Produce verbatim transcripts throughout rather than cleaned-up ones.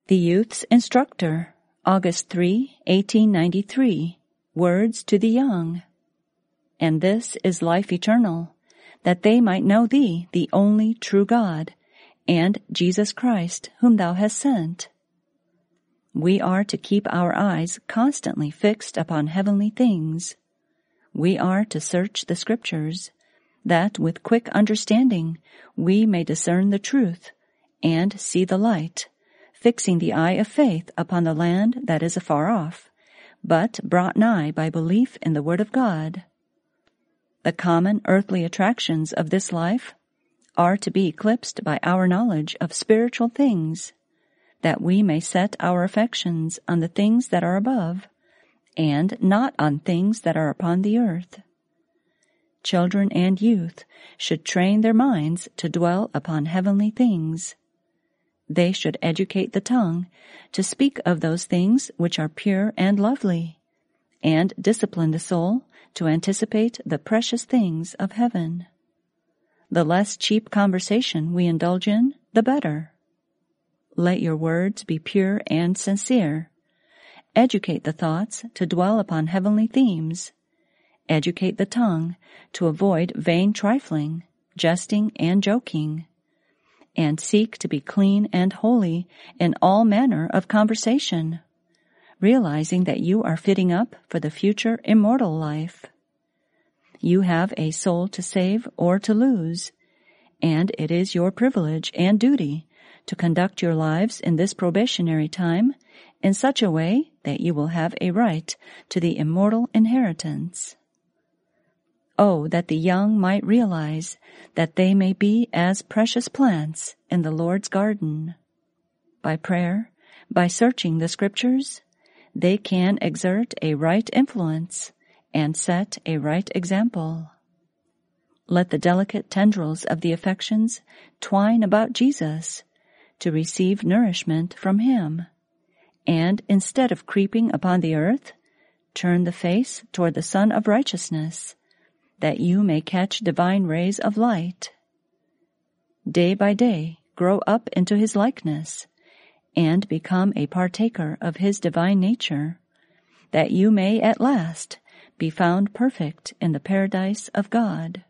The Youth's Instructor, August third, eighteen ninety-three. Words to the Young. And this is life eternal, that they might know thee, the only true God, and Jesus Christ, whom thou hast sent. We are to keep our eyes constantly fixed upon heavenly things. We are to search the Scriptures, that with quick understanding we may discern the truth and see the light, fixing the eye of faith upon the land that is afar off, but brought nigh by belief in the Word of God. The common earthly attractions of this life are to be eclipsed by our knowledge of spiritual things, that we may set our affections on the things that are above, and not on things that are upon the earth. Children and youth should train their minds to dwell upon heavenly things. They should educate the tongue to speak of those things which are pure and lovely, and discipline the soul to anticipate the precious things of heaven. The less cheap conversation we indulge in, the better. Let your words be pure and sincere. Educate the thoughts to dwell upon heavenly themes. Educate the tongue to avoid vain trifling, jesting, and joking, and seek to be clean and holy in all manner of conversation, realizing that you are fitting up for the future immortal life. You have a soul to save or to lose, and it is your privilege and duty to conduct your lives in this probationary time in such a way that you will have a right to the immortal inheritance. Oh, that the young might realize that they may be as precious plants in the Lord's garden. By prayer, by searching the Scriptures, they can exert a right influence and set a right example. Let the delicate tendrils of the affections twine about Jesus to receive nourishment from Him, and instead of creeping upon the earth, turn the face toward the Sun of Righteousness, that you may catch divine rays of light. Day by day grow up into His likeness, and become a partaker of His divine nature, that you may at last be found perfect in the paradise of God.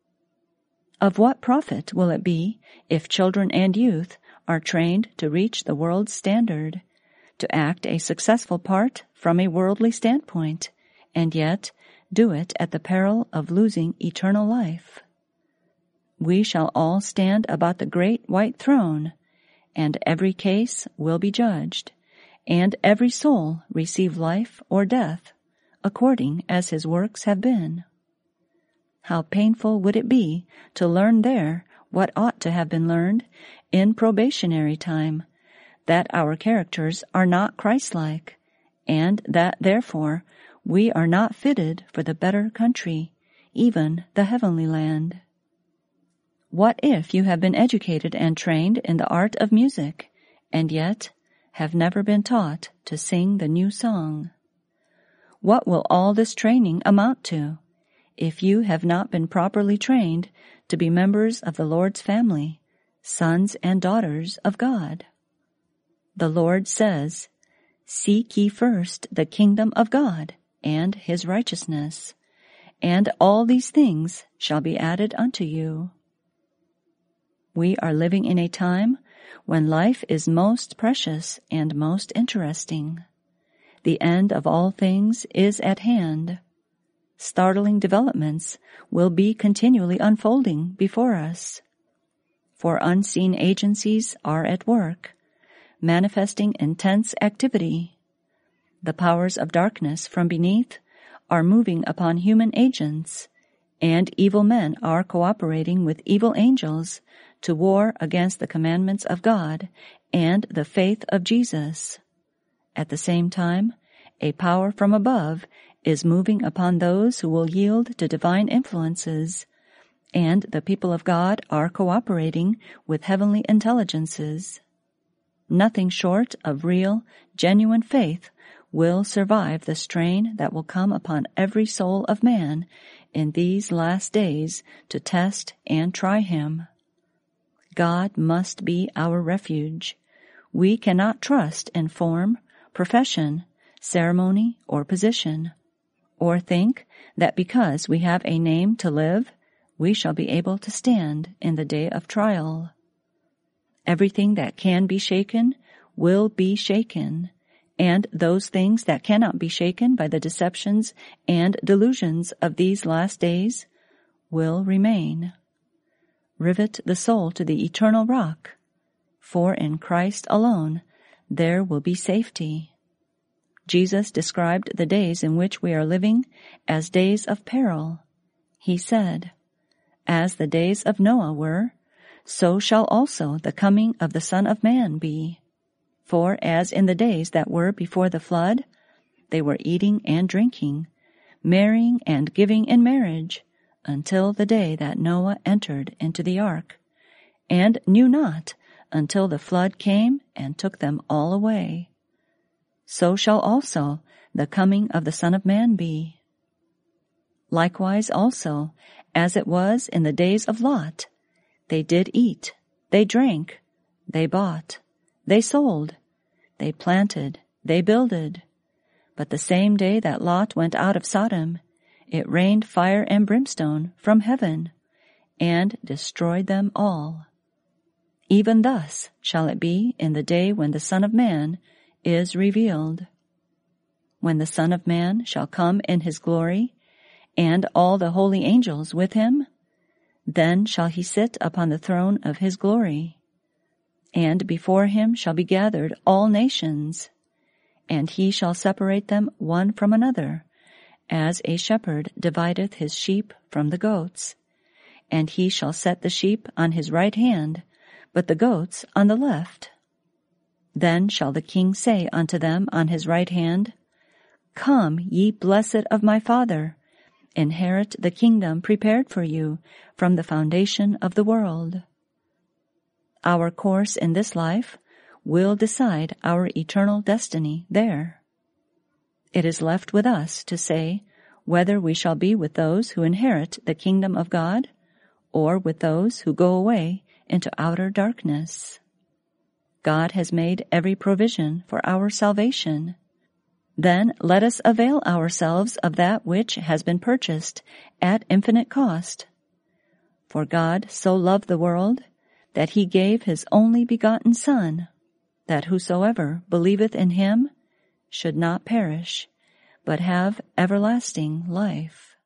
Of what profit will it be if children and youth are trained to reach the world's standard, to act a successful part from a worldly standpoint, and yet do it at the peril of losing eternal life? We shall all stand about the great white throne, and every case will be judged, and every soul receive life or death, according as his works have been. How painful would it be to learn there what ought to have been learned in probationary time, that our characters are not Christ-like, and that, therefore, we are not fitted for the better country, even the heavenly land. What if you have been educated and trained in the art of music, and yet have never been taught to sing the new song? What will all this training amount to, if you have not been properly trained to be members of the Lord's family, sons and daughters of God? The Lord says, "Seek ye first the kingdom of God and His righteousness, and all these things shall be added unto you." We are living in a time when life is most precious and most interesting. The end of all things is at hand. Startling developments will be continually unfolding before us. For unseen agencies are at work, manifesting intense activity. The powers of darkness from beneath are moving upon human agents, and evil men are cooperating with evil angels to war against the commandments of God and the faith of Jesus. At the same time, a power from above is moving upon those who will yield to divine influences, and the people of God are cooperating with heavenly intelligences. Nothing short of real, genuine faith will survive the strain that will come upon every soul of man in these last days to test and try him. God must be our refuge. we cannot trust in form, profession, ceremony, or position, or think that because we have a name to live, we shall be able to stand in the day of trial. Everything that can be shaken will be shaken, and those things that cannot be shaken by the deceptions and delusions of these last days will remain. Rivet the soul to the eternal rock, for in Christ alone there will be safety. Jesus described the days in which we are living as days of peril. He said, "As the days of Noah were, so shall also the coming of the Son of Man be. For as in the days that were before the flood, they were eating and drinking, marrying and giving in marriage, until the day that Noah entered into the ark, and knew not until the flood came and took them all away. So shall also the coming of the Son of Man be. Likewise also, as it was in the days of Lot, they did eat, they drank, they bought, they sold, they planted, they builded. But the same day that Lot went out of Sodom, it rained fire and brimstone from heaven, and destroyed them all. Even thus shall it be in the day when the Son of Man is revealed. When the Son of Man shall come in his glory, and all the holy angels with him, then shall he sit upon the throne of his glory. And before him shall be gathered all nations, and he shall separate them one from another, as a shepherd divideth his sheep from the goats. And he shall set the sheep on his right hand, but the goats on the left. Then shall the King say unto them on his right hand, Come, ye blessed of my Father, inherit the kingdom prepared for you from the foundation of the world. Our course in this life will decide our eternal destiny there. It is left with us to say whether we shall be with those who inherit the kingdom of God, or with those who go away into outer darkness. God has made every provision for our salvation. Then let us avail ourselves of that which has been purchased at infinite cost. For God so loved the world that he gave his only begotten Son, that whosoever believeth in him should not perish, but have everlasting life.